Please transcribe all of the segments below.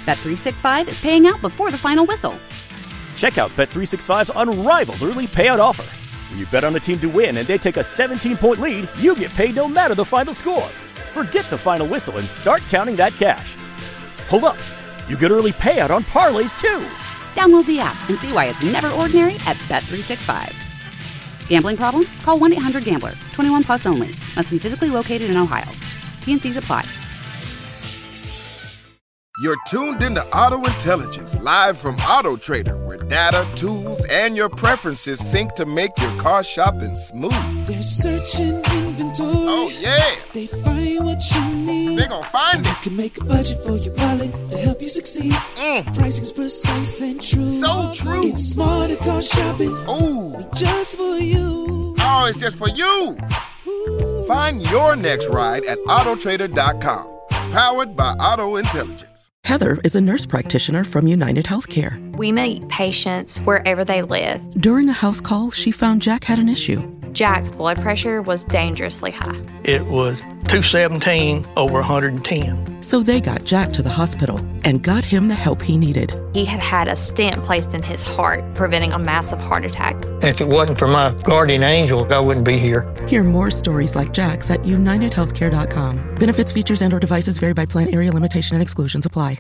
Bet365 is paying out before the final whistle. Check out Bet365's unrivaled early payout offer. When you bet on a team to win and they take a 17-point lead, you get paid no matter the final score. Forget the final whistle and start counting that cash. Hold up. You get early payout on parlays, too. Download the app and see why it's never ordinary at Bet365. Gambling problem? Call 1-800-GAMBLER. 21 plus only. Must be physically located in Ohio. T&Cs apply. You're tuned into Auto Intelligence, live from Auto Trader, where data, tools, and your preferences sync to make your car shopping smooth. They're searching inventory. Oh, yeah. They find what you need. They're gonna find it. They can make a budget for your wallet to help you succeed. Pricing's precise and true. So true. It's smarter car shopping. Ooh. Just for you. Oh, it's just for you. Ooh. Find your next ride at Autotrader.com. Powered by Auto Intelligence. Heather is a nurse practitioner from United Healthcare. We meet patients wherever they live. During a house call, she found Jack had an issue. Jack's blood pressure was dangerously high. It was 217 over 110. So they got Jack to the hospital and got him the help he needed. He had had a stent placed in his heart, preventing a massive heart attack. If it wasn't for my guardian angel, I wouldn't be here. Hear more stories like Jack's at UnitedHealthcare.com. Benefits, features, and/or devices vary by plan, area, limitation, and exclusions apply.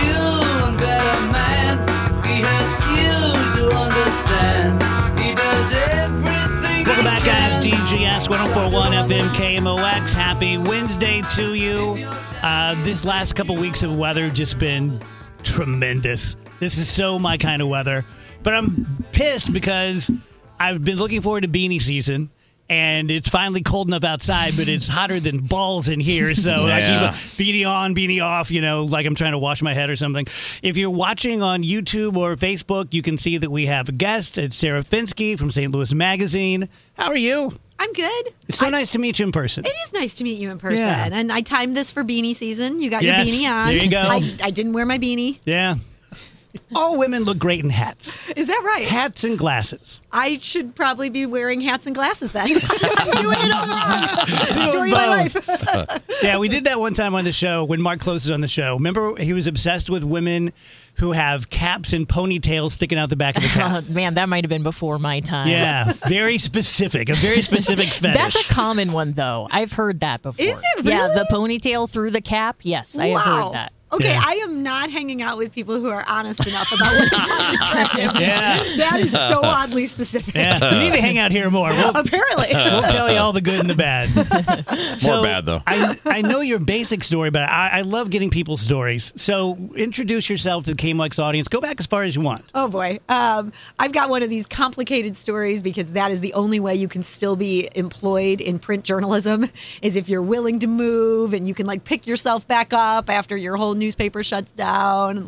Welcome back, guys. DGS 104.1 FM KMOX. Happy Wednesday to you. This last couple weeks of weather just been tremendous. This is so my kind of weather. But I'm pissed because I've been looking forward to beanie season. And it's finally cold enough outside, but it's hotter than balls in here. So I keep a beanie on, beanie off, like I'm trying to wash my head or something. If you're watching on YouTube or Facebook, you can see that we have a guest. It's Sarah Finsky from St. Louis Magazine. How are you? I'm good. It's so nice to meet you in person. It is nice to meet you in person. Yeah. And I timed this for beanie season. You got your beanie on. There you go. I didn't wear my beanie. Yeah. All women look great in hats. Is that right? Hats and glasses. I should probably be wearing hats and glasses then. I'm doing it all wrong. Story of my life. Yeah, we did that one time on the show when Mark Close was on the show. Remember, he was obsessed with women who have caps and ponytails sticking out the back of the cap. Man, that might have been before my time. Yeah, very specific. A very specific fetish. That's a common one, though. I've heard that before. Is it really? Yeah, the ponytail through the cap. Yes, I have heard that. Okay, Yeah. I am not hanging out with people who are honest enough about what is attractive. Yeah. That is so oddly specific. Yeah, you need to hang out here more. Apparently. We'll tell you all the good and the bad. More bad, though. I know your basic story, but I love getting people's stories. So introduce yourself to the KMOX audience. Go back as far as you want. Oh, boy. I've got one of these complicated stories because that is the only way you can still be employed in print journalism is if you're willing to move and you can, pick yourself back up after your whole newspaper shuts down.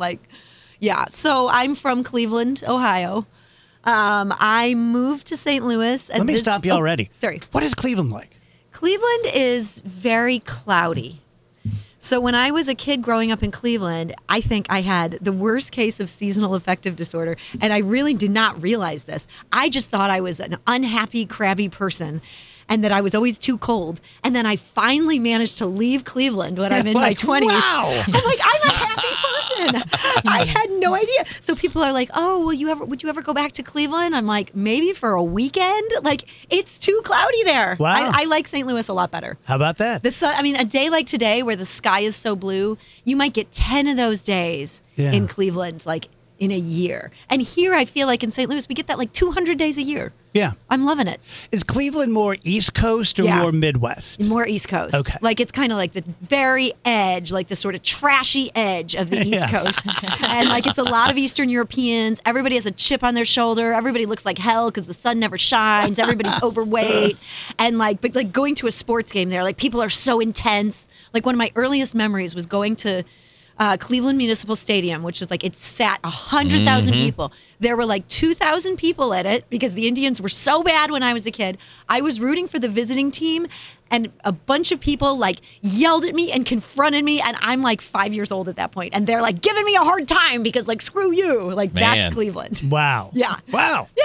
So I'm from Cleveland, Ohio. I moved to St. Louis. Let me stop you already. Sorry. What is Cleveland like? Cleveland is very cloudy. So when I was a kid growing up in Cleveland, I think I had the worst case of seasonal affective disorder, and I really did not realize this. I just thought I was an unhappy, crabby person and that I was always too cold. And then I finally managed to leave Cleveland when I'm in my 20s. Wow. I'm a happy person. I had no idea. So people are like, oh, would you ever go back to Cleveland? I'm like, maybe for a weekend? It's too cloudy there. Wow. I like St. Louis a lot better. How about that? The sun, a day like today where the sky is so blue, you might get 10 of those days in Cleveland, in a year. And here I feel like in St. Louis, we get that 200 days a year. Yeah. I'm loving it. Is Cleveland more East Coast or more Midwest? More East Coast. Okay. It's kind of like the very edge, the sort of trashy edge of the East Coast. And it's a lot of Eastern Europeans. Everybody has a chip on their shoulder. Everybody looks like hell because the sun never shines. Everybody's overweight. And but going to a sports game there, people are so intense. One of my earliest memories was going to Cleveland Municipal Stadium, which is it sat 100,000 people. There were 2,000 people at it because the Indians were so bad when I was a kid. I was rooting for the visiting team, and a bunch of people yelled at me and confronted me, and I'm 5 years old at that point, and they're giving me a hard time because screw you. That's Cleveland. Wow. Yeah. Wow. Yeah.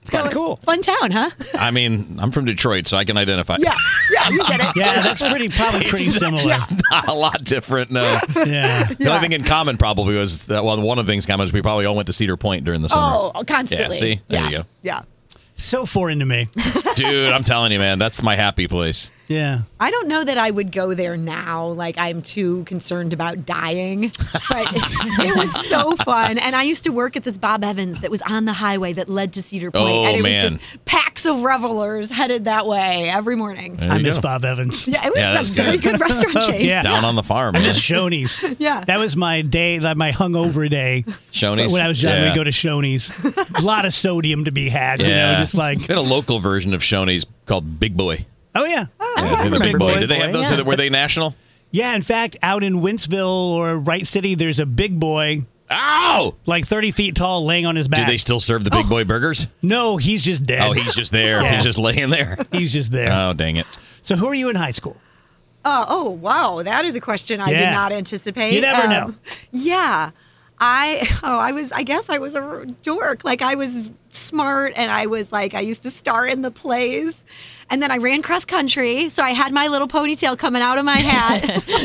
It's kind of cool. Fun town, huh? I mean, I'm from Detroit, so I can identify. Yeah, you get it. Yeah, that's probably pretty similar. It's not a lot different, no. Yeah. The only thing in common probably was that, well, one of the things in common is we probably all went to Cedar Point during the summer. Oh, constantly. Yeah, see? There you go. Yeah. So foreign to me. Dude, I'm telling you, man, that's my happy place. Yeah. I don't know that I would go there now. Like, I'm too concerned about dying. But it was so fun. And I used to work at this Bob Evans that was on the highway that led to Cedar Point. Oh, and it man. was just packs of revelers headed that way every morning. There I you miss go. Bob Evans. Yeah, it was that's a very good restaurant chain. Yeah. Down on the farm, I man. miss Shoney's. Yeah. That was my day, like my hungover day. Shoney's? When I was young, Yeah. we'd go to Shoney's. A lot of sodium to be had, you know, just like. We had a local version of Shoney's called Big Boy. Oh, yeah. Yeah, the Big Boy. Boys. Did they have those? Yeah. Were they national? Yeah, in fact, out in Wentzville or Wright City, there's a Big Boy. Ow! Like 30 feet tall, laying on his back. Do they still serve the Big Boy burgers? No, he's just dead. Oh, he's just there. Yeah. He's just laying there. He's just there. Oh, dang it. So who are you in high school? Oh, wow. That is a question I did Yeah. not anticipate. You never know. Yeah. I guess I was a dork. Like, I was smart, and I was like, I used to star in the plays. And then I ran cross country, so I had my little ponytail coming out of my hat.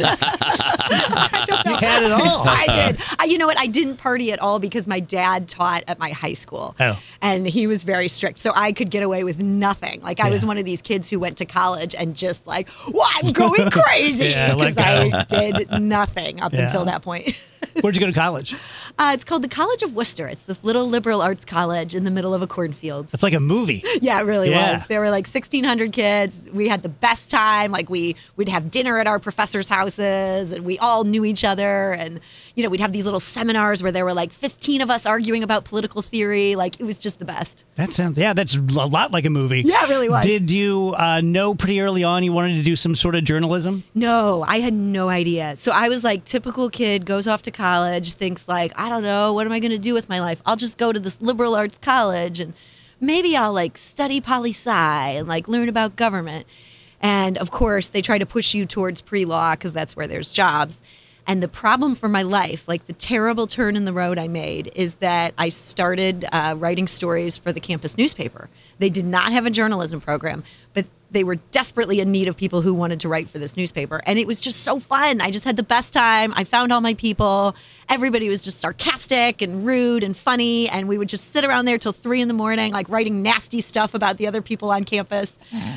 I don't know. You had it all. I did. You know what? I didn't party at all because my dad taught at my high school. Oh. And he was very strict, so I could get away with nothing. Like, I was one of these kids who went to college and just like, well, I'm going crazy. Yeah, Because let I did nothing up Yeah. until that point. Where'd you go to college? It's called the College of Worcester. It's this little liberal arts college in the middle of a cornfield. It's like a movie. Yeah, it really Yeah. was. There were like 1,600 kids. We had the best time. Like, we'd have dinner at our professors' houses, and we all knew each other. And, you know, we'd have these little seminars where there were like 15 of us arguing about political theory. Like, it was just the best. That's a lot like a movie. Yeah, it really was. Did you know pretty early on you wanted to do some sort of journalism? No, I had no idea. So I was like, typical kid, goes off to college, thinks like, I don't know, what am I going to do with my life? I'll just go to this liberal arts college and maybe I'll like study poli-sci and like learn about government. And of course, they try to push you towards pre-law because that's where there's jobs. And the problem for my life, like the terrible turn in the road I made, is that I started writing stories for the campus newspaper. They did not have a journalism program, but they were desperately in need of people who wanted to write for this newspaper. And it was just so fun. I just had the best time. I found all my people. Everybody was just sarcastic and rude and funny. And we would just sit around there till 3 a.m, like writing nasty stuff about the other people on campus.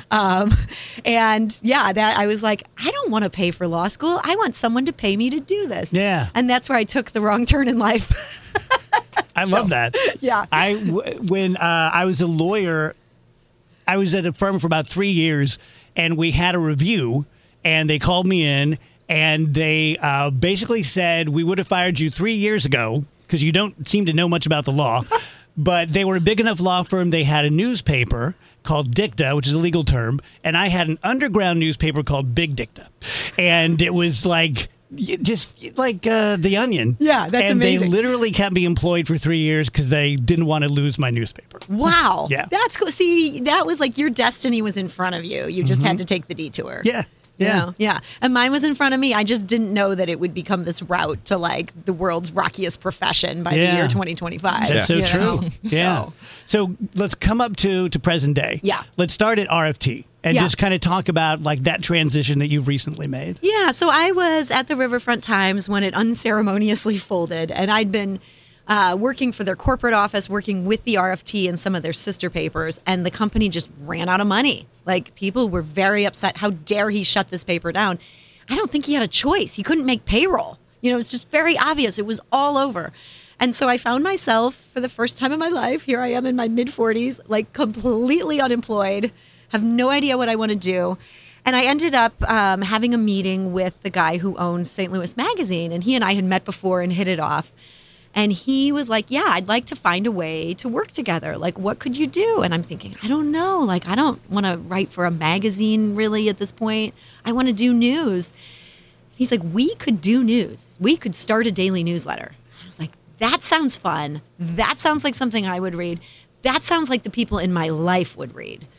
And yeah, that I was like, I don't want to pay for law school. I want someone to pay me to do this. Yeah. And that's where I took the wrong turn in life. I love that. Yeah. When I was a lawyer, I was at a firm for about 3 years, and we had a review, and they called me in, and they basically said, we would have fired you 3 years ago because you don't seem to know much about the law. But they were a big enough law firm. They had a newspaper called Dicta, which is a legal term, and I had an underground newspaper called Big Dicta. And it was like... just like The Onion. Yeah, that's and amazing. And they literally kept me employed for 3 years because they didn't want to lose my newspaper. Wow. Yeah. That's cool. See, that was like your destiny was in front of you. You just had to take the detour. Yeah. You Yeah. know? Yeah. And mine was in front of me. I just didn't know that it would become this route to like the world's rockiest profession by the Yeah. year 2025. That's so you true. know? Yeah. So let's come up to present day. Yeah. Let's start at RFT and Yeah. just kind of talk about like that transition that you've recently made. Yeah, so I was at the Riverfront Times when it unceremoniously folded, and I'd been working for their corporate office, working with the RFT and some of their sister papers, and the company just ran out of money. Like, people were very upset. How dare he shut this paper down? I don't think he had a choice. He couldn't make payroll. You know, it's just very obvious. It was all over. And so I found myself, for the first time in my life, here I am in my mid-40s, like completely unemployed, have no idea what I want to do. And I ended up having a meeting with the guy who owns St. Louis Magazine, and he and I had met before and hit it off. And he was like, yeah, I'd like to find a way to work together. Like, what could you do? And I'm thinking, I don't know. Like, I don't want to write for a magazine really at this point. I want to do news. He's like, we could do news. We could start a daily newsletter. I was like, that sounds fun. That sounds like something I would read. That sounds like the people in my life would read.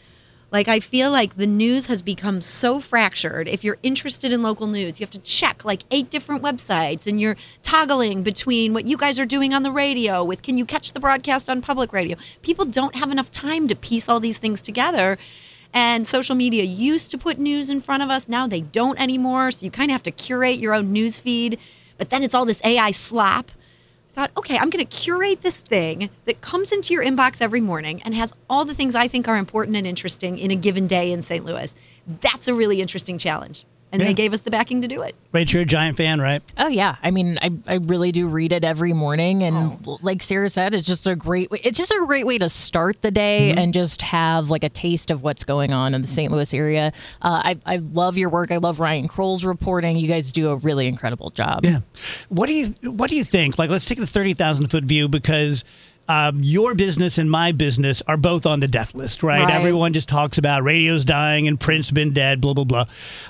Like, I feel like the news has become so fractured. If you're interested in local news, you have to check like 8 different websites, and you're toggling between what you guys are doing on the radio with, can you catch the broadcast on public radio? People don't have enough time to piece all these things together. And social media used to put news in front of us. Now they don't anymore. So you kind of have to curate your own news feed. But then it's all this AI slop. Thought, okay, I'm going to curate this thing that comes into your inbox every morning and has all the things I think are important and interesting in a given day in St. Louis. That's a really interesting challenge. And they gave us the backing to do it. Rach, you're a Giant fan, right? Oh, yeah. I mean, I really do read it every morning. And like Sarah said, it's just a great way to start the day and just have like a taste of what's going on in the St. Louis area. I love your work. I love Ryan Kroll's reporting. You guys do a really incredible job. Yeah. What do you think? Like, let's take the 30,000-foot view, because your business and my business are both on the death list, right? Everyone just talks about radio's dying and print's been dead, blah, blah, blah.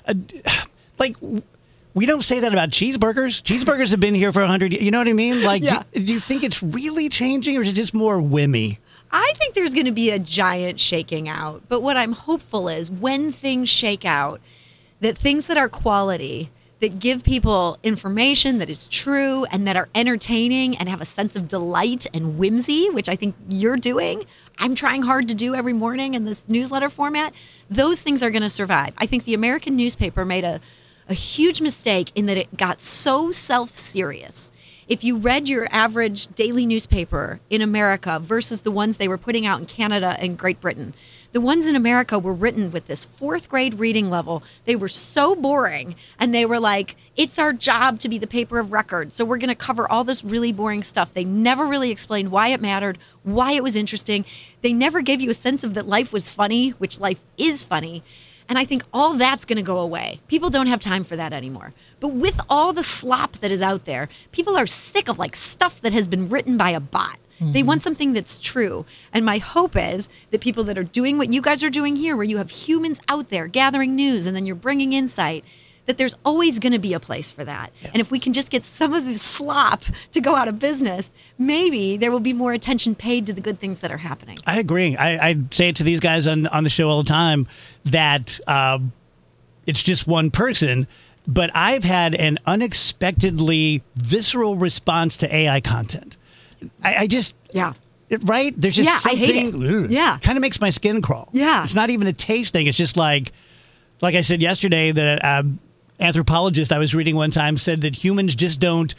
We don't say that about cheeseburgers. Cheeseburgers have been here for 100 years. You know what I mean? Like, do you think it's really changing, or is it just more whimmy? I think there's going to be a giant shaking out. But what I'm hopeful is when things shake out, that things that are quality, that give people information that is true and that are entertaining and have a sense of delight and whimsy, which I think you're doing. I'm trying hard to do every morning in this newsletter format. Those things are going to survive. I think the American newspaper made a huge mistake in that it got so self-serious. If you read your average daily newspaper in America versus the ones they were putting out in Canada and Great Britain, the ones in America were written with this 4th grade reading level. They were so boring, and they were like, it's our job to be the paper of record, so we're going to cover all this really boring stuff. They never really explained why it mattered, why it was interesting. They never gave you a sense of that life was funny, which life is funny. And I think all that's going to go away. People don't have time for that anymore. But with all the slop that is out there, people are sick of like stuff that has been written by a bot. They want something that's true. And my hope is that people that are doing what you guys are doing here, where you have humans out there gathering news and then you're bringing insight, that there's always going to be a place for that. Yeah. And if we can just get some of this slop to go out of business, maybe there will be more attention paid to the good things that are happening. I agree. I say it to these guys on the show all the time that it's just one person, but I've had an unexpectedly visceral response to AI content. I just, right? There's just something, I hate it. Kind of makes my skin crawl. Yeah. It's not even a taste thing. It's just like I said yesterday, that anthropologist I was reading one time said that humans just don't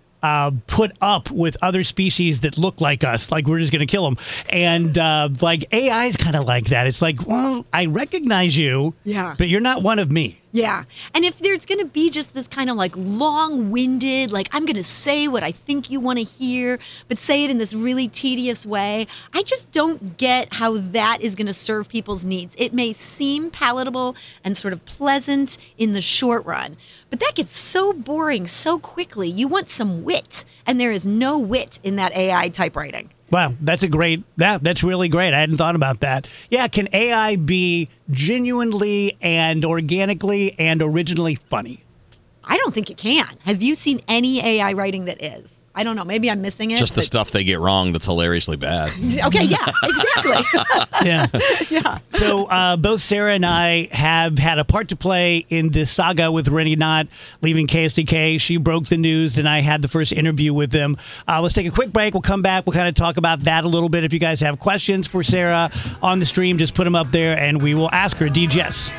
put up with other species that look like us. Like, we're just going to kill them. And like AI is kind of like that. It's like, well, I recognize you, but you're not one of me. Yeah. And if there's going to be just this kind of like long-winded, like I'm going to say what I think you want to hear, but say it in this really tedious way, I just don't get how that is going to serve people's needs. It may seem palatable and sort of pleasant in the short run, but that gets so boring so quickly. You want some wit, and there is no wit in that AI typewriting. Wow, that's that's really great. I hadn't thought about that. Yeah, can AI be genuinely and organically and originally funny? I don't think it can. Have you seen any AI writing that is? I don't know. Maybe I'm missing it. Just the stuff they get wrong that's hilariously bad. Okay, yeah, exactly. Yeah. So both Sarah and I have had a part to play in this saga with Rennie Knott leaving KSDK. She broke the news, and I had the first interview with them. Let's take a quick break. We'll come back. We'll kind of talk about that a little bit. If you guys have questions for Sarah on the stream, just put them up there, and we will ask her. DJS.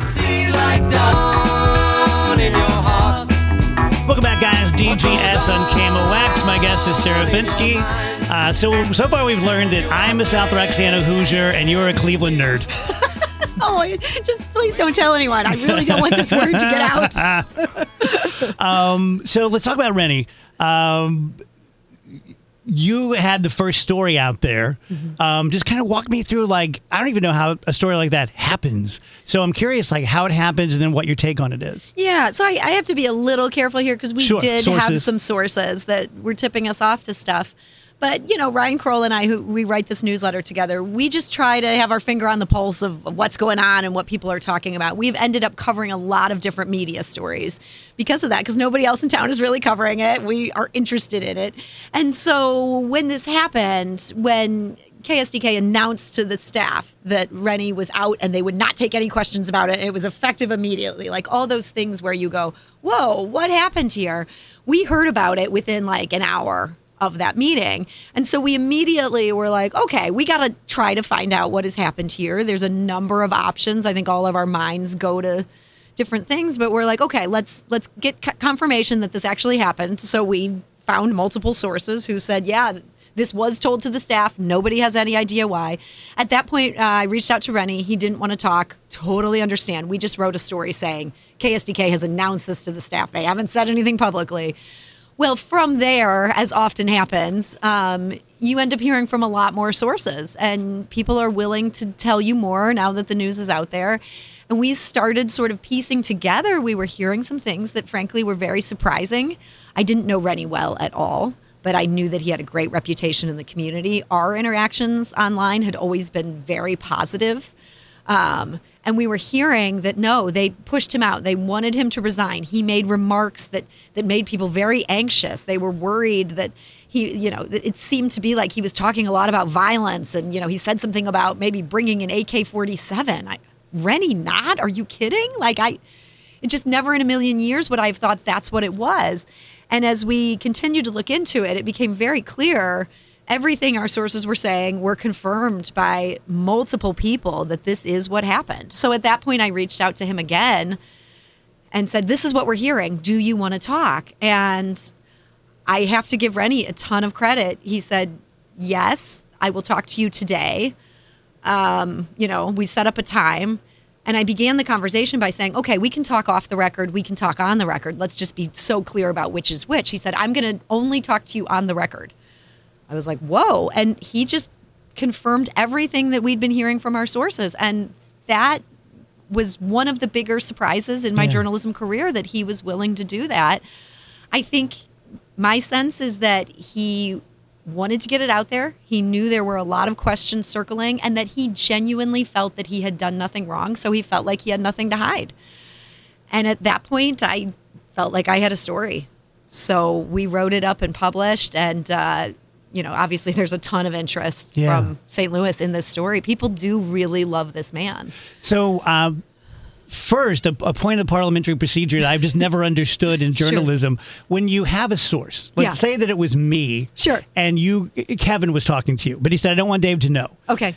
Welcome back, guys. DGS on KMOX. My guest is Sarah Fenske. So far we've learned that I'm a South Roxana Hoosier and you're a Cleveland nerd. Oh, just please don't tell anyone. I really don't want this word to get out. So let's talk about Rennie. You had the first story out there. Just kind of walk me through, like, I don't even know how a story like that happens. So I'm curious, like, how it happens and then what your take on it is. Yeah, so I have to be a little careful here because we did have some sources that were tipping us off to stuff. But, Ryan Kroll and I, we write this newsletter together, we just try to have our finger on the pulse of what's going on and what people are talking about. We've ended up covering a lot of different media stories because of that, because nobody else in town is really covering it. We are interested in it. And so when this happened, when KSDK announced to the staff that Rennie was out and they would not take any questions about it, and it was effective immediately, like all those things where you go, whoa, what happened here? We heard about it within like an hour of that meeting. And so we immediately were like, okay, we got to try to find out what has happened here. There's a number of options. I think all of our minds go to different things, but we're like, okay, let's get confirmation that this actually happened. So we found multiple sources who said, yeah, this was told to the staff. Nobody has any idea why. At that point, I reached out to Rennie. He didn't want to talk. Totally understand. We just wrote a story saying KSDK has announced this to the staff. They haven't said anything publicly. Well, from there, as often happens, you end up hearing from a lot more sources, and people are willing to tell you more now that the news is out there. And we started sort of piecing together. We were hearing some things that, frankly, were very surprising. I didn't know Rennie well at all, but I knew that he had a great reputation in the community. Our interactions online had always been very positive. And we were hearing that, no, they pushed him out. They wanted him to resign. He made remarks that made people very anxious. They were worried that it seemed to be like he was talking a lot about violence. And, he said something about maybe bringing an AK-47. Rennie not? Are you kidding? It just never in a million years would I have thought that's what it was. And as we continued to look into it, it became very clear everything our sources were saying were confirmed by multiple people that this is what happened. So at that point, I reached out to him again and said, this is what we're hearing. Do you want to talk? And I have to give Rennie a ton of credit. He said, yes, I will talk to you today. We set up a time. And I began the conversation by saying, okay, we can talk off the record. We can talk on the record. Let's just be so clear about which is which. He said, I'm going to only talk to you on the record. I was like, whoa. And he just confirmed everything that we'd been hearing from our sources. And that was one of the bigger surprises in my journalism career, that he was willing to do that. I think my sense is that he wanted to get it out there. He knew there were a lot of questions circling, and that he genuinely felt that he had done nothing wrong. So he felt like he had nothing to hide. And at that point, I felt like I had a story. So we wrote it up and published, and obviously there's a ton of interest from St. Louis in this story. People do really love this man. So first, a point of parliamentary procedure that I've just never understood in journalism. Sure. When you have a source, let's say that it was me. Sure. And Kevin was talking to you, but he said, I don't want Dave to know. Okay.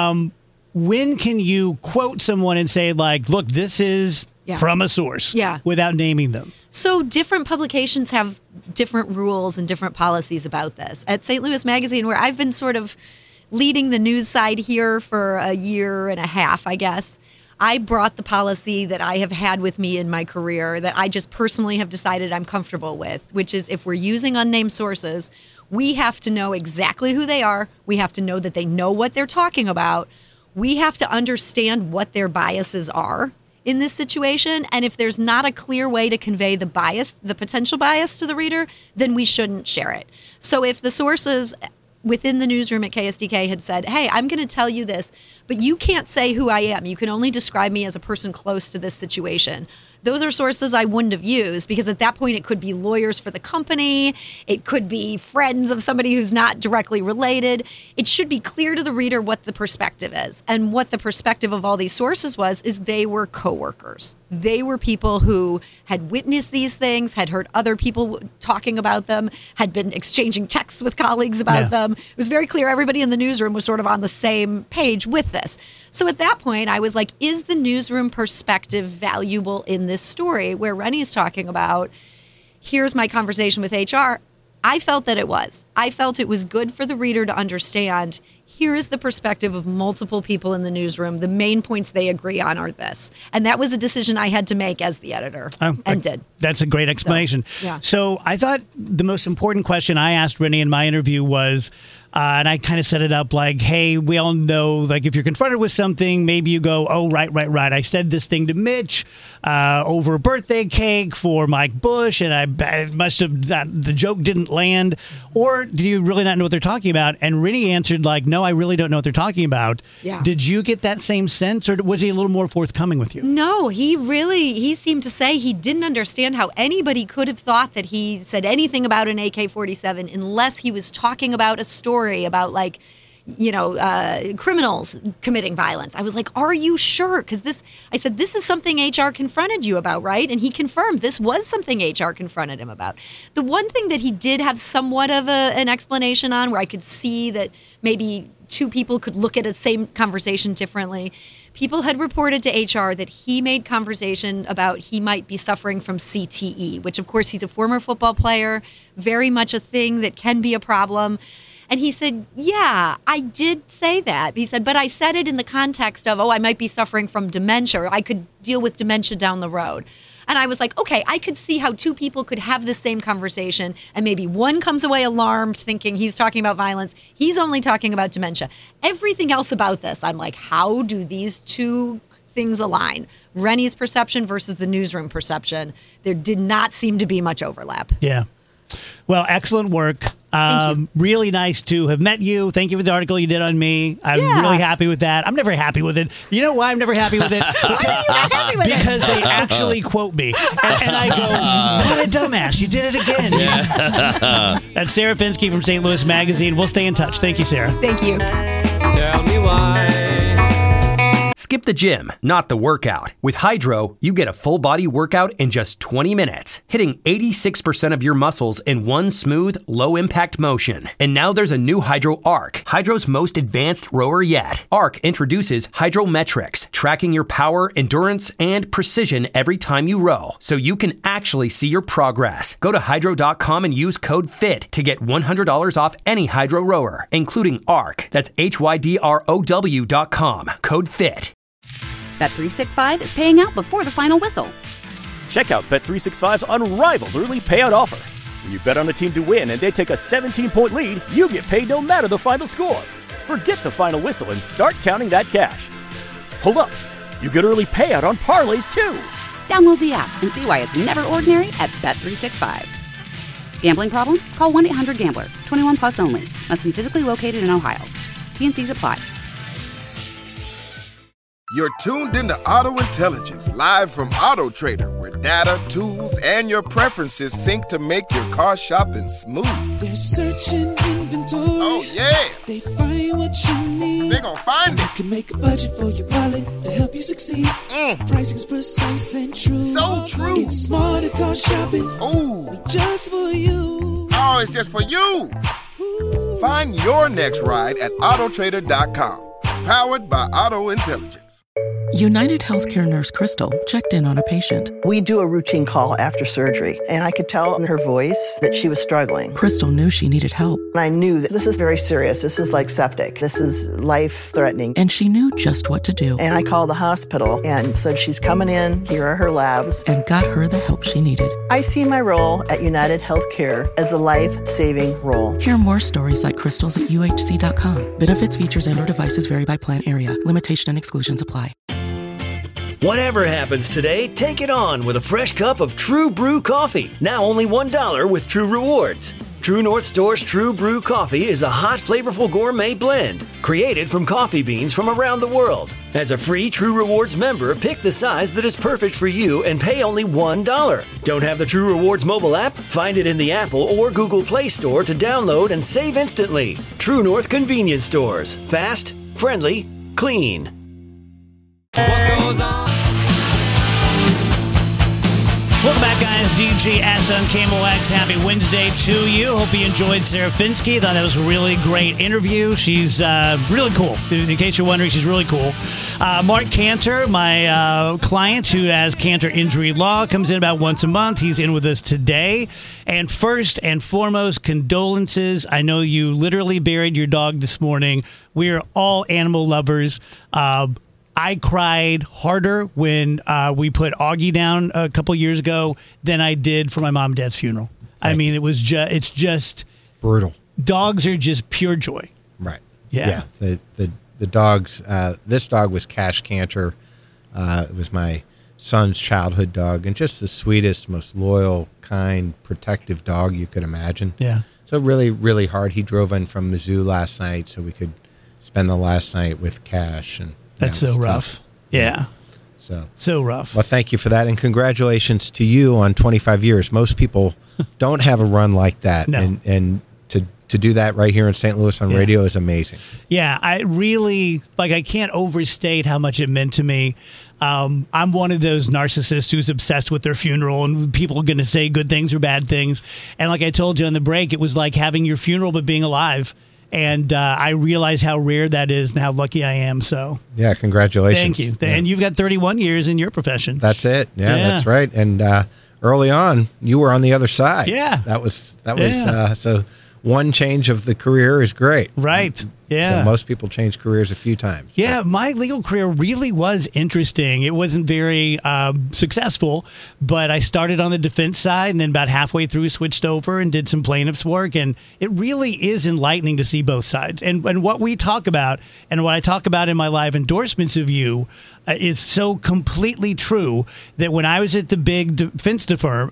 When can you quote someone and say, like, look, this is from a source without naming them? So different publications have different rules and different policies about this. At St. Louis Magazine, where I've been sort of leading the news side here for a year and a half, I guess, I brought the policy that I have had with me in my career that I just personally have decided I'm comfortable with, which is if we're using unnamed sources, we have to know exactly who they are. We have to know that they know what they're talking about. We have to understand what their biases are in this situation. And if there's not a clear way to convey the bias, the potential bias to the reader, then we shouldn't share it. So if the sources within the newsroom at KSDK had said, hey, I'm going to tell you this, but you can't say who I am. You can only describe me as a person close to this situation. Those are sources I wouldn't have used, because at that point it could be lawyers for the company. It could be friends of somebody who's not directly related. It should be clear to the reader what the perspective is. And what the perspective of all these sources is they were coworkers. They were people who had witnessed these things, had heard other people talking about them, had been exchanging texts with colleagues about them. It was very clear everybody in the newsroom was sort of on the same page with this. So at that point, I was like, is the newsroom perspective valuable in this story where Rennie's talking about, here's my conversation with HR? I felt that it was. I felt it was good for the reader to understand, here is the perspective of multiple people in the newsroom. The main points they agree on are this. And that was a decision I had to make as the editor and did. That's a great explanation. So I thought the most important question I asked Rennie in my interview was, and I kind of set it up like, hey, we all know, like, if you're confronted with something, maybe you go, oh, right. I said this thing to Mitch over a birthday cake for Mike Bush, and I must have, the joke didn't land. Or do you really not know what they're talking about? And Rennie answered like, no, I really don't know what they're talking about. Yeah. Did you get that same sense, or was he a little more forthcoming with you? No, he seemed to say he didn't understand how anybody could have thought that he said anything about an AK-47 unless he was talking about a story about, like, criminals committing violence. I was like, are you sure? Because I said, this is something HR confronted you about, right? And he confirmed this was something HR confronted him about. The one thing that he did have somewhat of an explanation on, where I could see that maybe two people could look at a same conversation differently. People had reported to HR that he made conversation about he might be suffering from CTE, which, of course, he's a former football player, very much a thing that can be a problem. And he said, yeah, I did say that. He said, but I said it in the context of, I might be suffering from dementia, or I could deal with dementia down the road. And I was like, okay, I could see how two people could have the same conversation, and maybe one comes away alarmed thinking he's talking about violence. He's only talking about dementia. Everything else about this, I'm like, how do these two things align? Rennie's perception versus the newsroom perception. There did not seem to be much overlap. Yeah. Well, excellent work. Really nice to have met you. Thank you for the article you did on me. I'm really happy with that. I'm never happy with it. You know why I'm never happy with it? Because they actually quote me. And I go, what a dumbass. You did it again. Yeah. That's Sarah Fenske from St. Louis Magazine. We'll stay in touch. Thank you, Sarah. Thank you. Tell me why. Skip the gym, not the workout. With Hydro, you get a full body workout in just 20 minutes, hitting 86% of your muscles in one smooth, low impact motion. And now there's a new Hydro Arc, Hydro's most advanced rower yet. Arc introduces Hydrometrics, tracking your power, endurance, and precision every time you row, so you can actually see your progress. Go to hydro.com and use code FIT to get $100 off any Hydro rower, including Arc. That's HYDROW.com, code FIT. Bet365 is paying out before the final whistle. Check out Bet365's unrivaled early payout offer. When you bet on a team to win and they take a 17-point lead, you get paid no matter the final score. Forget the final whistle and start counting that cash. Hold up. You get early payout on parlays, too. Download the app and see why it's never ordinary at Bet365. Gambling problem? Call 1-800-GAMBLER. 21 plus only. Must be physically located in Ohio. T&Cs apply. You're tuned into Auto Intelligence, live from Auto Trader, where data, tools, and your preferences sync to make your car shopping smooth. They're searching inventory. Oh, yeah. They find what you need. They're gonna find it. You can make a budget for your wallet to help you succeed. Pricing's precise and true. So true. It's smarter car shopping. Ooh. Just for you. Oh, it's just for you. Ooh. Find your next ride at autotrader.com. Powered by Auto Intelligence. United Healthcare nurse Crystal checked in on a patient. We do a routine call after surgery, and I could tell in her voice that she was struggling. Crystal knew she needed help. And I knew that this is very serious. This is like septic. This is life-threatening. And she knew just what to do. And I called the hospital and said, she's coming in. Here are her labs. And got her the help she needed. I see my role at United Healthcare as a life-saving role. Hear more stories like Crystal's at UHC.com. Benefits, features, and/or devices vary by plan area. Limitation and exclusions apply. Whatever happens today, take it on with a fresh cup of True Brew coffee. Now only $1 with True Rewards. True North Store's True Brew coffee is a hot, flavorful gourmet blend created from coffee beans from around the world. As a free True Rewards member, pick the size that is perfect for you and pay only $1. Don't have the True Rewards mobile app? Find it in the Apple or Google Play Store to download and save instantly. True North Convenience Stores. Fast, friendly, clean. What goes on? Welcome back, guys. guys. DGS on KMOX. Happy Wednesday to you. Hope you enjoyed Sarah Finsky. Thought that was a really great interview. She's really cool. In case you're wondering, she's really cool. Mark Cantor, my client who has Cantor Injury Law, comes in about once a month. He's in with us today. And first and foremost, condolences. I know you literally buried your dog this morning. We are all animal lovers. I cried harder when we put Augie down a couple years ago than I did for my mom and dad's funeral. Right. I mean, it's just brutal. Dogs are just pure joy. Right. Yeah. The dogs. This dog was Cash Cantor. It was my son's childhood dog, and just the sweetest, most loyal, kind, protective dog you could imagine. Yeah. So really, really hard. He drove in from Mizzou last night so we could spend the last night with Cash, and that's so rough. Yeah. So rough. Well, thank you for that, and congratulations to you on 25 years. Most people don't have a run like that, no. and to do that right here in St. Louis on radio is amazing. Yeah, I really, I can't overstate how much it meant to me. I'm one of those narcissists who's obsessed with their funeral, and people are going to say good things or bad things. And like I told you on the break, it was like having your funeral but being alive. And I realize how rare that is and how lucky I am. So yeah, congratulations. Thank you. Yeah. And you've got 31 years in your profession. That's it. Yeah. That's right. And early on, you were on the other side. Yeah. That was so one change of the career is great. Right. Yeah. So most people change careers a few times. Yeah, my legal career really was interesting. It wasn't very successful, but I started on the defense side and then about halfway through switched over and did some plaintiff's work. And it really is enlightening to see both sides. And what we talk about and what I talk about in my live endorsements of you is so completely true that when I was at the big defense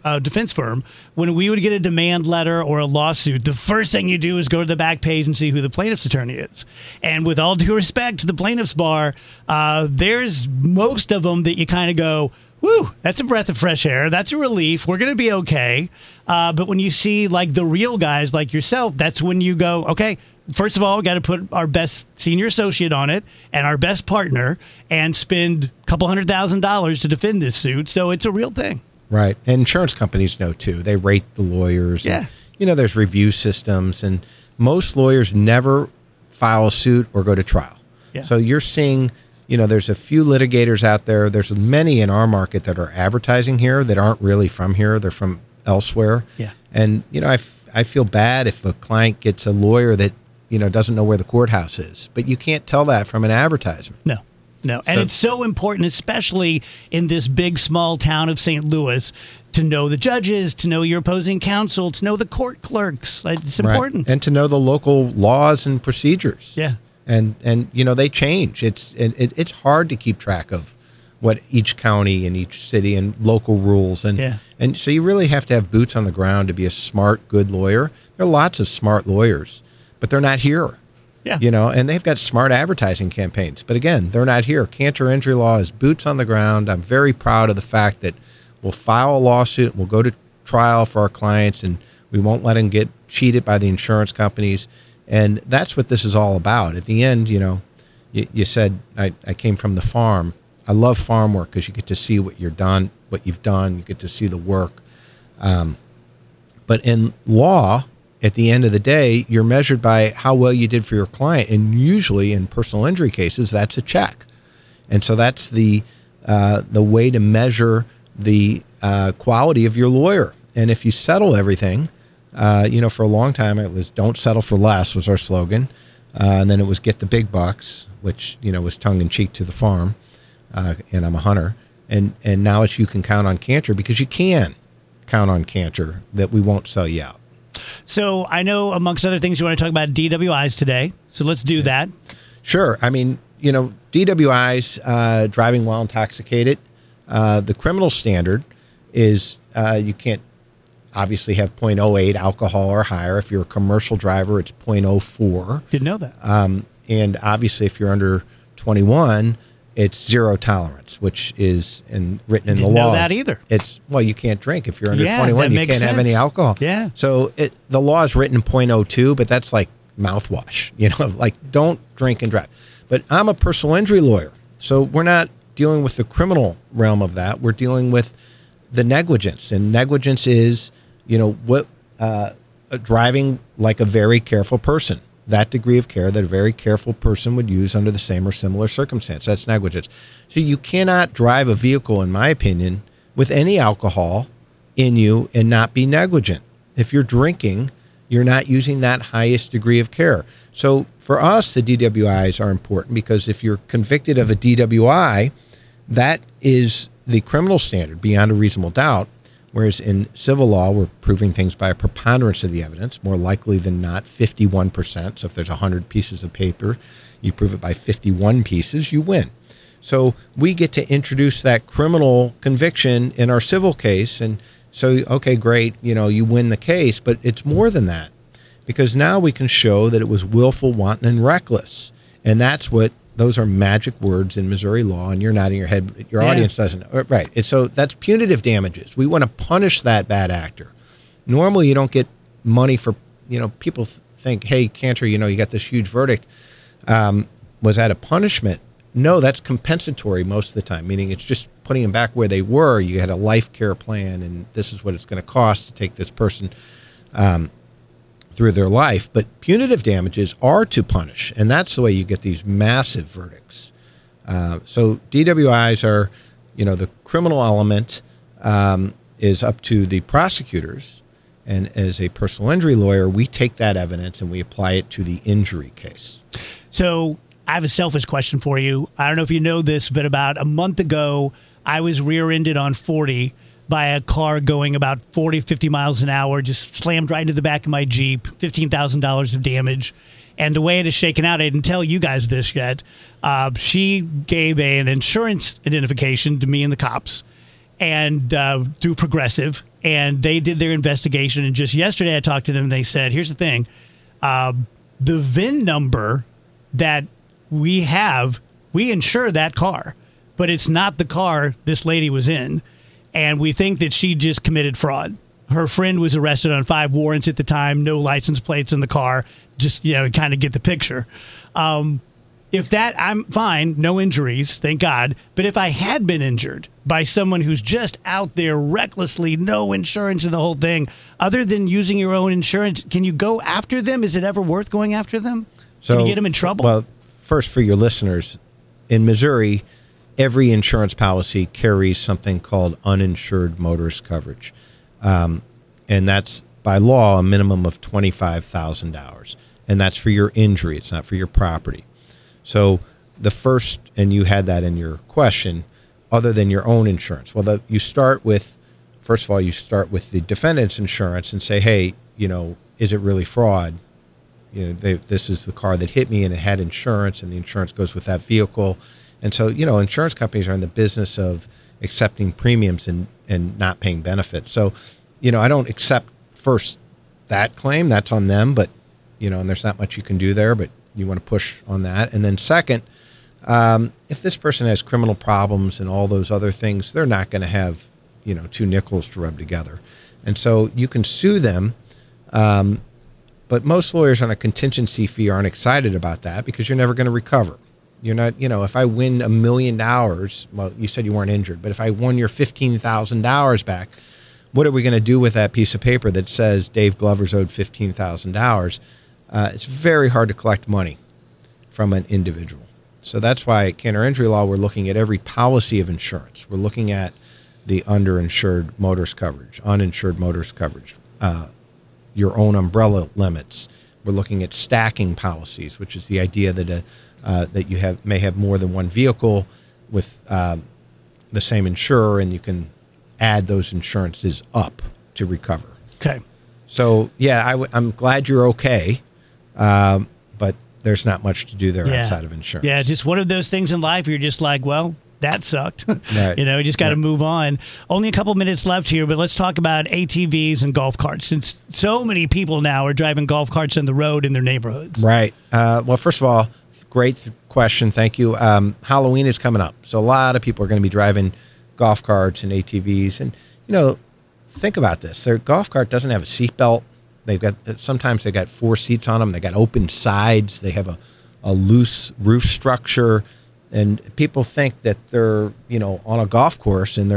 firm, when we would get a demand letter or a lawsuit, the first thing you do is go to the back page and see who the plaintiff's attorney is. And with all due respect to the plaintiff's bar, there's most of them that you kind of go, whew, that's a breath of fresh air. That's a relief. We're going to be okay. But when you see like the real guys like yourself, that's when you go, okay, first of all, we got to put our best senior associate on it and our best partner and spend a couple $100,000 to defend this suit. So it's a real thing. Right. And insurance companies know too. They rate the lawyers. Yeah. And, there's review systems, and most lawyers never file a suit or go to trial. Yeah. So you're seeing, there's a few litigators out there. There's many in our market that are advertising here that aren't really from here. They're from elsewhere. Yeah. And, I feel bad if a client gets a lawyer that, doesn't know where the courthouse is. But you can't tell that from an advertisement. No. And it's so important, especially in this big, small town of St. Louis, to know the judges, to know your opposing counsel, to know the court clerks. It's important. Right. And to know the local laws and procedures. Yeah. And they change. It's hard to keep track of what each county and each city and local rules. And so you really have to have boots on the ground to be a smart, good lawyer. There are lots of smart lawyers, but they're not here. Yeah. And they've got smart advertising campaigns. But again, they're not here. Cantor Injury Law is boots on the ground. I'm very proud of the fact that we'll file a lawsuit, we'll go to trial for our clients, and we won't let them get cheated by the insurance companies. And that's what this is all about. At the end, you said I came from the farm. I love farm work because you get to see what you've done. You get to see the work. But in law, at the end of the day, you're measured by how well you did for your client. And usually in personal injury cases, that's a check. And so that's the way to measure the quality of your lawyer. And if you settle everything, for a long time, it was don't settle for less was our slogan. And then it was get the big bucks, which, was tongue in cheek to the farm. And I'm a hunter. And now it's you can count on Cantor because you can count on Cantor that we won't sell you out. So I know, amongst other things, you want to talk about DWIs today. So let's do that. Sure. I mean, DWIs, driving while intoxicated, the criminal standard is you can't obviously have 0.08 alcohol or higher. If you're a commercial driver, it's 0.04. Didn't know that. And obviously, if you're under 21, it's zero tolerance, which is written in the law. Didn't know that either. You can't drink if you're under 21. You can't have any alcohol. Yeah. So the law is written in 0.02, but that's like mouthwash. Don't drink and drive. But I'm a personal injury lawyer, so we're not dealing with the criminal realm of that. We're dealing with the negligence. And negligence is, what driving like a very careful person. That degree of care that a very careful person would use under the same or similar circumstance. That's negligence. So you cannot drive a vehicle, in my opinion, with any alcohol in you and not be negligent. If you're drinking, you're not using that highest degree of care. So for us, the DWIs are important because if you're convicted of a DWI, that is the criminal standard beyond a reasonable doubt. Whereas in civil law, we're proving things by a preponderance of the evidence, more likely than not 51%. So if there's 100 pieces of paper, you prove it by 51 pieces, you win. So we get to introduce that criminal conviction in our civil case. And so, okay, great, you win the case, but it's more than that. Because now we can show that it was willful, wanton, and reckless. And those are magic words in Missouri law, and you're nodding your head. Your audience doesn't. Right. And so that's punitive damages. We want to punish that bad actor. Normally, you don't get money for, people think, hey, Cantor, you got this huge verdict. Was that a punishment? No, that's compensatory most of the time, meaning it's just putting them back where they were. You had a life care plan, and this is what it's going to cost to take this person through their life. But punitive damages are to punish, and that's the way you get these massive verdicts. So DWIs are, the criminal element is up to the prosecutors, and as a personal injury lawyer, we take that evidence and we apply it to the injury case. So I have a selfish question for you. I don't know if you know this, but about a month ago, I was rear-ended on 40 by a car going about 40, 50 miles an hour, just slammed right into the back of my Jeep, $15,000 of damage. And the way it is shaken out, I didn't tell you guys this yet. She gave an insurance identification to me and the cops, and through Progressive, and they did their investigation. And just yesterday I talked to them, and they said, here's the thing. The VIN number that we have, we insure that car, but it's not the car this lady was in. And we think that she just committed fraud. Her friend was arrested on 5 warrants at the time, no license plates in the car, just, kind of get the picture. If that, I'm fine, no injuries, thank God. But if I had been injured by someone who's just out there recklessly, no insurance and the whole thing, other than using your own insurance, can you go after them? Is it ever worth going after them? Can you get them in trouble? Well, first, for your listeners, in Missouri, every insurance policy carries something called uninsured motorist coverage. And that's, by law, a minimum of $25,000. And that's for your injury. It's not for your property. So the first, and you had that in your question, other than your own insurance. Well, you start with, first of all, you start with the defendant's insurance and say, hey, is it really fraud? This is the car that hit me and it had insurance, and the insurance goes with that vehicle. And so, insurance companies are in the business of accepting premiums and not paying benefits. So, I don't accept first that claim. That's on them, but, and there's not much you can do there, but you want to push on that. And then second, if this person has criminal problems and all those other things, they're not going to have, 2 nickels to rub together. And so you can sue them. But most lawyers on a contingency fee aren't excited about that because you're never going to recover. You're not, if I win $1 million, well, you said you weren't injured, but if I won your $15,000 back, what are we going to do with that piece of paper that says Dave Glover's owed $15,000? It's very hard to collect money from an individual. So that's why at Cantor Injury Law, we're looking at every policy of insurance. We're looking at the underinsured motorist coverage, uninsured motorist coverage, your own umbrella limits. We're looking at stacking policies, which is the idea that that you may have more than one vehicle with the same insurer, and you can add those insurances up to recover. Okay. So yeah, I'm glad you're okay, but there's not much to do there outside of insurance. Yeah, just one of those things in life. You're just like, well, that sucked. Right. You just got to move on. Only a couple minutes left here, but let's talk about ATVs and golf carts, since so many people now are driving golf carts on the road in their neighborhoods. Right. Well, first of all, great question. Thank you. Halloween is coming up, so a lot of people are going to be driving golf carts and ATVs. And, think about this. Their golf cart doesn't have a seatbelt. Sometimes they got 4 seats on them. They got open sides. They have a loose roof structure. And people think that they're, on a golf course and they're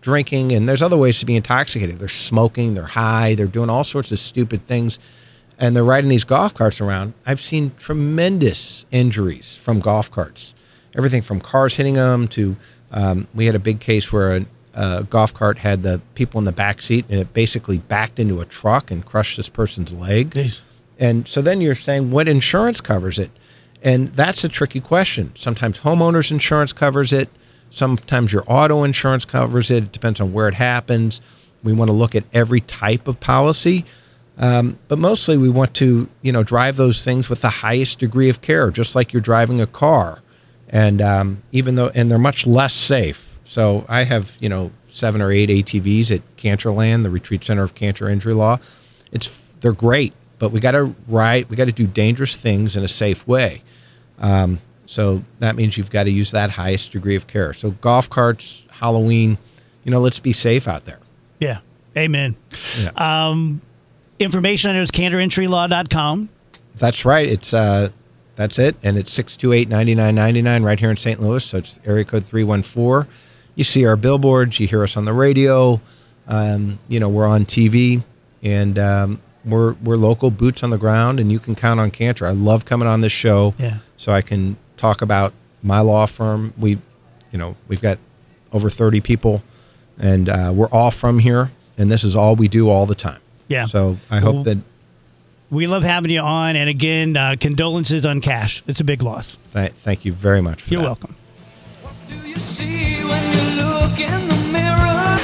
drinking, and there's other ways to be intoxicated. They're smoking, they're high, they're doing all sorts of stupid things, and they're riding these golf carts around. I've seen tremendous injuries from golf carts. Everything from cars hitting them to we had a big case where a golf cart had the people in the back seat, and it basically backed into a truck and crushed this person's leg. Jeez. And so then you're saying, what insurance covers it? And that's a tricky question. Sometimes homeowners insurance covers it. Sometimes your auto insurance covers it. It depends on where it happens. We want to look at every type of policy. But mostly we want to, drive those things with the highest degree of care, just like you're driving a car. And they're much less safe. So I have, 7 or 8 ATVs at Canterland, the Retreat Center of Cancer Injury Law. They're great, but we got to do dangerous things in a safe way. So that means you've got to use that highest degree of care. So golf carts, Halloween, let's be safe out there. Yeah. Amen. Yeah. Information on it is cantorentrylaw.com. That's right. That's it. And it's 628-9999 right here in St. Louis. So it's area code 314. You see our billboards. You hear us on the radio. We're on TV. And we're local, boots on the ground. And you can count on Cantor. I love coming on this show so I can talk about my law firm. We've got over 30 people. And we're all from here. And this is all we do all the time. Yeah. So I hope that... We love having you on, and again, condolences on Cash. It's a big loss. Thank you very much. You're welcome. What do you see when you look in the mirror?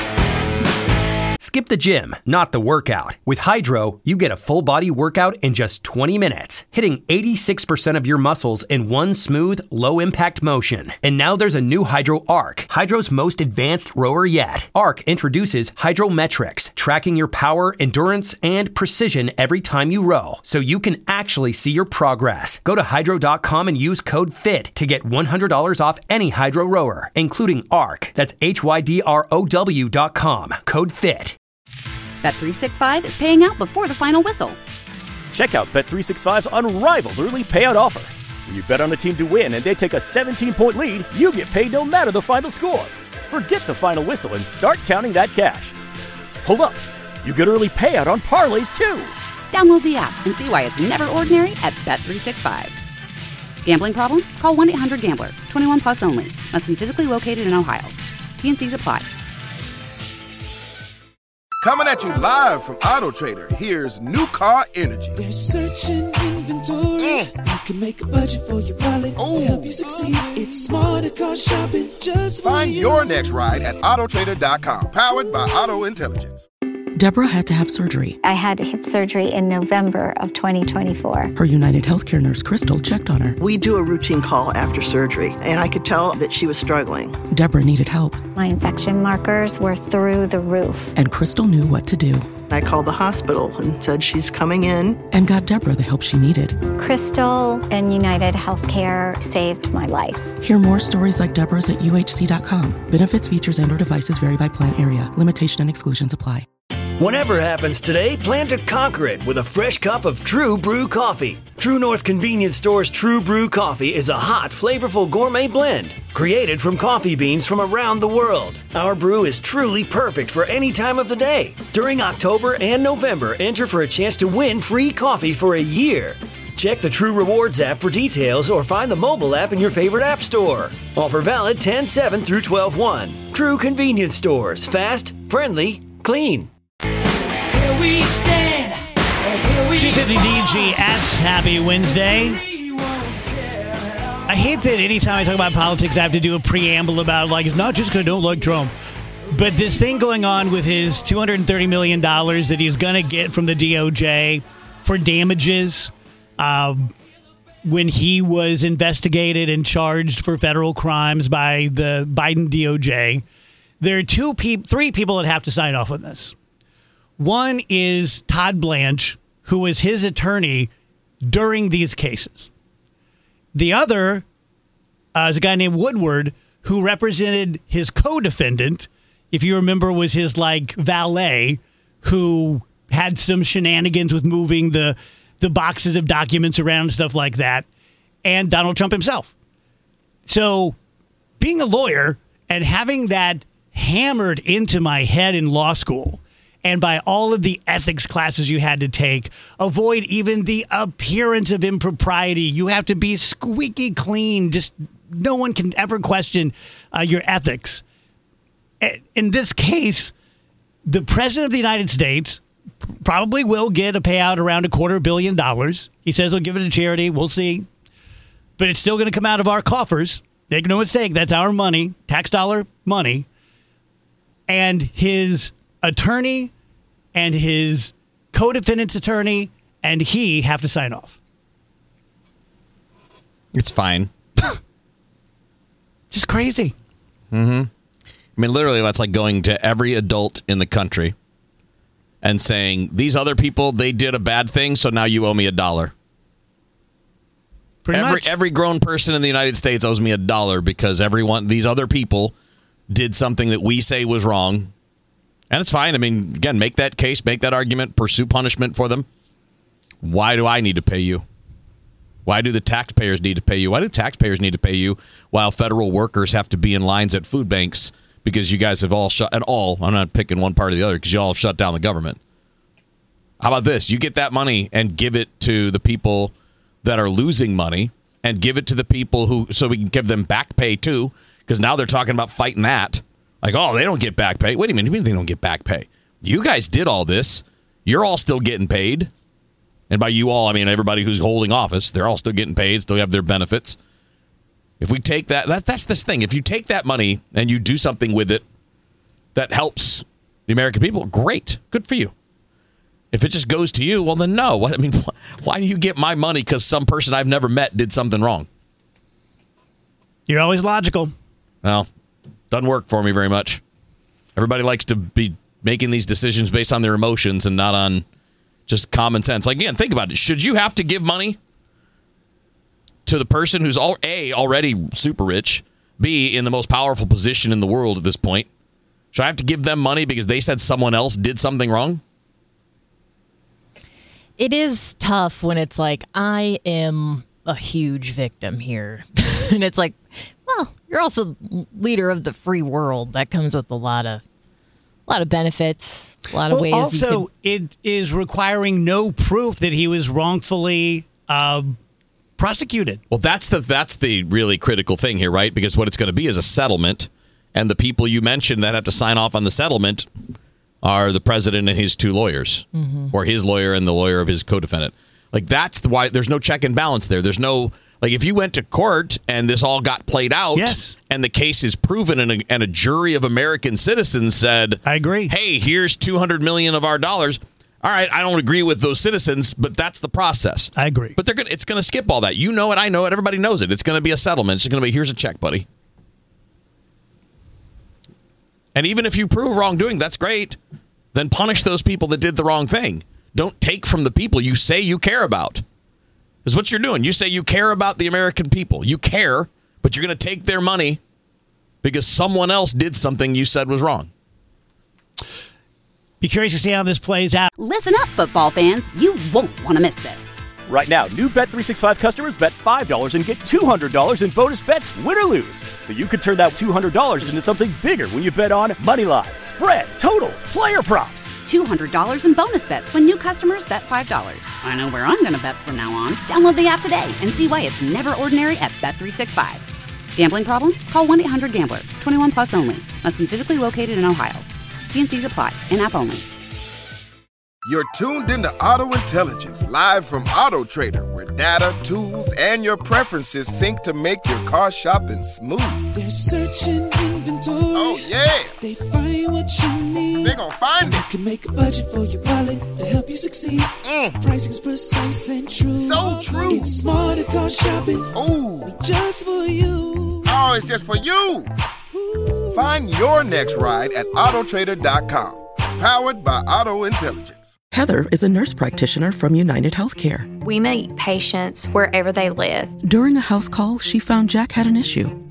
Skip the gym, not the workout. With Hydro, you get a full body workout in just 20 minutes, hitting 86% of your muscles in one smooth, low impact motion. And now there's a new Hydro Arc, Hydro's most advanced rower yet. Arc introduces Hydrometrics, tracking your power, endurance, and precision every time you row, so you can actually see your progress. Go to hydro.com and use code FIT to get $100 off any Hydro rower, including Arc. That's HYDROW.com. Code FIT. Bet365 is paying out before the final whistle. Check out Bet365's unrivaled early payout offer. When you bet on a team to win and they take a 17-point lead, you get paid no matter the final score. Forget the final whistle and start counting that cash. Hold up. You get early payout on parlays, too. Download the app and see why it's never ordinary at Bet365. Gambling problem? Call 1-800-GAMBLER. 21 plus only. Must be physically located in Ohio. T&Cs apply. Coming at you live from Auto Trader, here's New Car Energy. They're searching inventory. You can make a budget for your wallet to help you succeed. It's smarter car shopping just for Find you. your next ride at autotrader.com. Powered by Auto Intelligence. Deborah had to have surgery. I had hip surgery in November of 2024. Her United Healthcare nurse, Crystal, checked on her. We do a routine call after surgery, and I could tell that she was struggling. Deborah needed help. My infection markers were through the roof. And Crystal knew what to do. I called the hospital and said she's coming in. And got Deborah the help she needed. Crystal and United Healthcare saved my life. Hear more stories like Deborah's at UHC.com. Benefits, features, and/or devices vary by plan area. Limitation and exclusions apply. Whatever happens today, plan to conquer it with a fresh cup of True Brew coffee. True North Convenience Store's True Brew coffee is a hot, flavorful gourmet blend created from coffee beans from around the world. Our brew is truly perfect for any time of the day. During October and November, enter for a chance to win free coffee for a year. Check the True Rewards app for details or find the mobile app in your favorite app store. Offer valid 10/7 through 12/1. True Convenience Stores. Fast, friendly, clean. We stand. 250 DGS. Happy Wednesday. I hate that anytime I talk about politics, I have to do a preamble about, like, it's not just because I don't like Trump. But this thing going on with his $230 million that he's going to get from the DOJ for damages when he was investigated and charged for federal crimes by the Biden DOJ. There are three people that have to sign off on this. One is Todd Blanche, who was his attorney during these cases. The other is a guy named Woodward, who represented his co-defendant, if you remember, was his valet, who had some shenanigans with moving the boxes of documents around and stuff like that, and Donald Trump himself. So being a lawyer and having that hammered into my head in law school and by all of the ethics classes you had to take. Avoid even the appearance of impropriety. You have to be squeaky clean. Just no one can ever question your ethics. In this case, the president of the United States probably will get a payout around $250 million. He says he'll give it to charity. We'll see. But it's still going to come out of our coffers. Make no mistake, that's our money, tax dollar money. And his attorney and his co-defendant's attorney and he have to sign off. It's fine. Just crazy. Mm-hmm. I mean, literally, that's like going to every adult in the country and saying, these other people, they did a bad thing, so now you owe me $1. Pretty much. Every grown person in the United States owes me $1 because these other people did something that we say was wrong. And it's fine. I mean, again, make that case, make that argument, pursue punishment for them. Why do I need to pay you? Why do the taxpayers need to pay you? Why do taxpayers need to pay you while federal workers have to be in lines at food banks because you guys have all shut at all? I'm not picking one part or the other because you all have shut down the government. How about this? You get that money and give it to the people that are losing money and give it to the people so we can give them back pay too, because now they're talking about fighting that. Like, oh, they don't get back pay. Wait a minute, they don't get back pay. You guys did all this. You're all still getting paid. And by you all, I mean everybody who's holding office. They're all still getting paid, still have their benefits. If we take that's this thing. If you take that money and you do something with it that helps the American people, great. Good for you. If it just goes to you, well, then no. I mean, why do you get my money because some person I've never met did something wrong? You're always logical. Well, doesn't work for me very much. Everybody likes to be making these decisions based on their emotions and not on just common sense. Like, again, think about it. Should you have to give money to the person who's already super rich, B, in the most powerful position in the world at this point? Should I have to give them money because they said someone else did something wrong? It is tough when it's like, I am a huge victim here. And it's like, well, you're also leader of the free world. That comes with a lot of benefits, a lot of ways. Also, it is requiring no proof that he was wrongfully prosecuted. Well, that's the really critical thing here, right? Because what it's going to be is a settlement, and the people you mentioned that have to sign off on the settlement are the president and his two lawyers, or his lawyer and the lawyer of his co-defendant. Like, that's why there's no check and balance there. There's no, like, if you went to court and this all got played out, yes, and the case is proven and a jury of American citizens said, I agree. Hey, here's $200 million of our dollars. All right, I don't agree with those citizens, but that's the process. I agree. But it's going to skip all that. You know it, I know it, everybody knows it. It's going to be a settlement. It's going to be, here's a check, buddy. And even if you prove wrongdoing, that's great. Then punish those people that did the wrong thing. Don't take from the people you say you care about. Is what you're doing. You say you care about the American people. You care, but you're going to take their money because someone else did something you said was wrong. Be curious to see how this plays out. Listen up, football fans. You won't want to miss this. Right now, new Bet365 customers bet $5 and get $200 in bonus bets, win or lose. So you could turn that $200 into something bigger when you bet on money line, spread, totals, player props. $200 in bonus bets when new customers bet $5. I know where I'm going to bet from now on. Download the app today and see why it's never ordinary at Bet365. Gambling problem? Call 1-800-GAMBLER. 21 plus only. Must be physically located in Ohio. T&Cs apply. In-app only. You're tuned into Auto Intelligence, live from Auto Trader, where data, tools, and your preferences sync to make your car shopping smooth. They're searching inventory. Oh, yeah. They find what you need. They're gonna find it. You can make a budget for your wallet to help you succeed. Pricing's precise and true. So true. It's smarter car shopping. Ooh. Just for you. Oh, it's just for you. Ooh. Find your next ride at Autotrader.com. Powered by Auto Intelligence. Heather is a nurse practitioner from United Healthcare. We meet patients wherever they live. During a house call, she found Jack had an issue.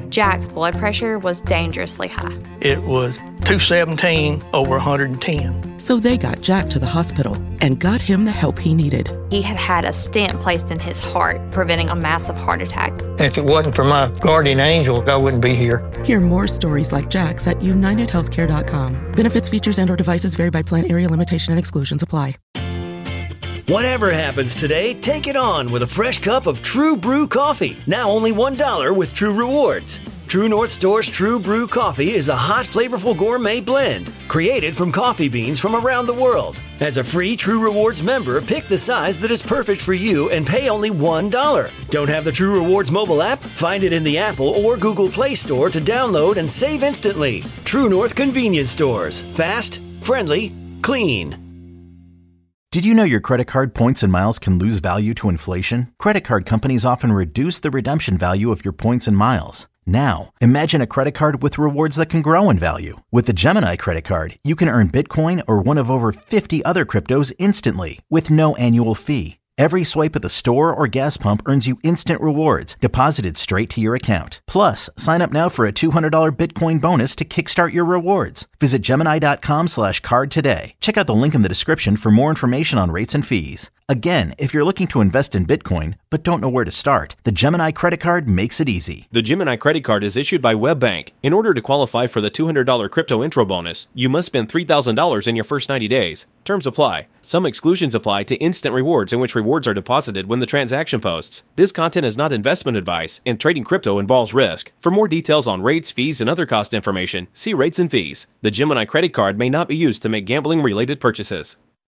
Jack's blood pressure was dangerously high. It was 217 over 110. So they got Jack to the hospital and got him the help he needed. He had had a stent placed in his heart, preventing a massive heart attack. If it wasn't for my guardian angel, I wouldn't be here. Hear more stories like Jack's at UnitedHealthcare.com. Benefits, features, and/or devices vary by plan, area, limitation, and exclusions apply. Whatever happens today, take it on with a fresh cup of True Brew coffee. Now only $1 with True Rewards. True North Store's True Brew coffee is a hot, flavorful gourmet blend created from coffee beans from around the world. As a free True Rewards member, pick the size that is perfect for you and pay only $1. Don't have the True Rewards mobile app? Find it in the Apple or Google Play Store to download and save instantly. True North Convenience Stores. Fast, friendly, clean. Did you know your credit card points and miles can lose value to inflation? Credit card companies often reduce the redemption value of your points and miles. Now, imagine a credit card with rewards that can grow in value. With the Gemini credit card, you can earn Bitcoin or one of over 50 other cryptos instantly with no annual fee. Every swipe at the store or gas pump earns you instant rewards deposited straight to your account. Plus, sign up now for a $200 Bitcoin bonus to kickstart your rewards. Visit Gemini.com/card today. Check out the link in the description for more information on rates and fees. Again, if you're looking to invest in Bitcoin but don't know where to start, the Gemini credit card makes it easy. The Gemini credit card is issued by WebBank. In order to qualify for the $200 crypto intro bonus, you must spend $3,000 in your first 90 days. Terms apply. Some exclusions apply to instant rewards, in which rewards are deposited when the transaction posts. This content is not investment advice, and trading crypto involves risk. For more details on rates, fees, and other cost information, see rates and fees. The Gemini credit card may not be used to make gambling-related purchases.